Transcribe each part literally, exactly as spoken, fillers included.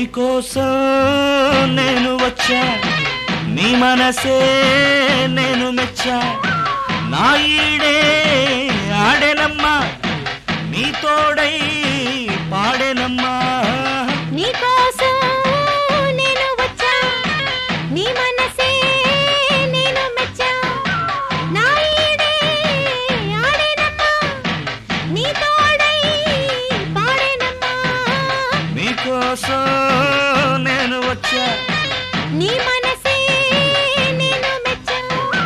నీకోసం నేను వచ్చా, నీ మనసే నేను మెచ్చా. నా ఈడే ఆడేనమ్మా, నీ తోడై పాడేనమ్మా. నీకోసం నేను వచ్చా, నీ మనసే నేను మెచ్చా. నా ఈడే ఆడేనమ్మా, నీ తోడై పాడేనమ్మా. నీకోసం నేను వచ్చా, నీ మనసే నేను మెచ్చా.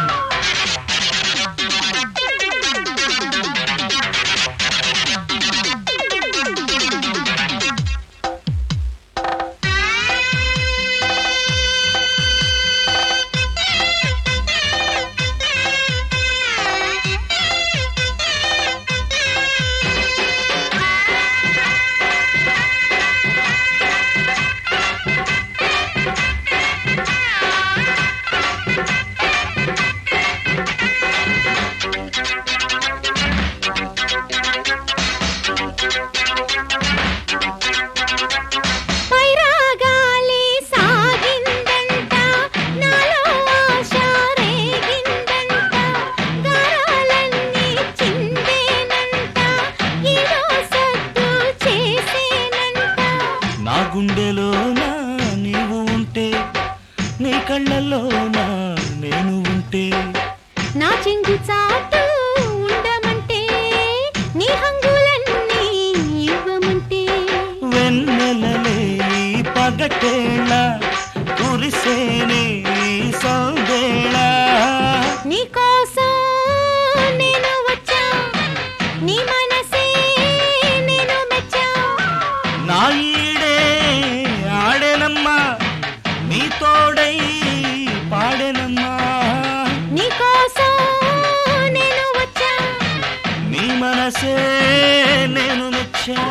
పైరాగాలి సాగిందంట, నాలో ఆశ రేగిందంట. గారాలన్నీ చిందేనంట, ఏదో సద్దు చేసేనంట. నా గుండెలోనా నీవు ఉంటే, నీ కళ్ళలోనా నేను ఉంటే. నా చెంగు చాటు ఉండమంటే, నీ హంగులన్నీ ఇవ్వమంటే. వెన్నెలలే ఈ పగటేళ, కురిసేనే ఈ సందేళ. నీకోసం నేను వచ్చా, నీ మనసే నేను మెచ్చా. నా ఈడే ఆడేనమ్మా, నీ తోడై పాడేనమ్మా. నీకోసం నేను వచ్చా, నీ మనసే నేను మెచ్చా.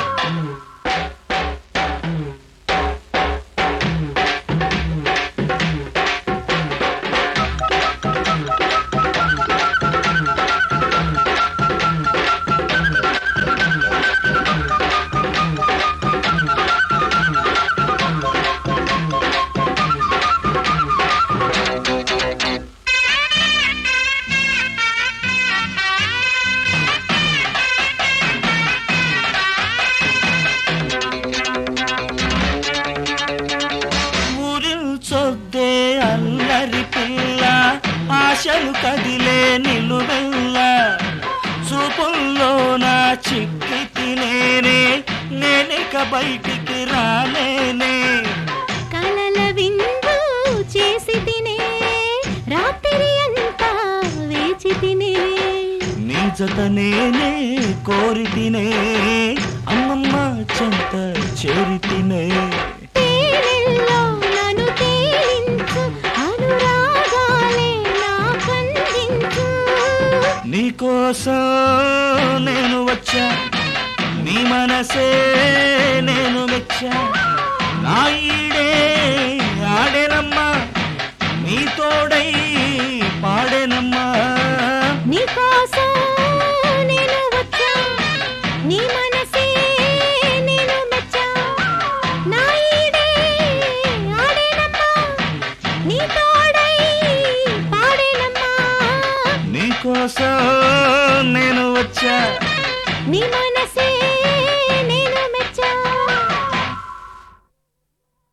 ఊరిల్చొద్దే అల్లరి పిల్ల, ఆశలు కదిలే నిలువెల్ల. చూపుల్లోన చిక్కి తినేనే, నేనిక బయటికి రాలేనే. కలల విందు చేసి తినే, రాత్రి అంతా వేచి తినే. నీ జత నేనే కోరి తినే, అమ్మమ్మ చెంత చేరి తినే. తేనెల్లో నన్ను తేలించు, అనురాగాలే నాకందించు. నీకోసం నేను వచ్చా, నీ మనసే నేను మెచ్చా. నా ఈడే ఆడేనమ్మా, నీ తోడై పాడేనమ్మా. నీకోసం నేను వచ్చా, నీ మనసే నేను మెచ్చా. నా ఈడే ఆడేనమ్మా, నీ తోడై పాడేనమ్మా. నీకోసం నేను వచ్చా, నీ మన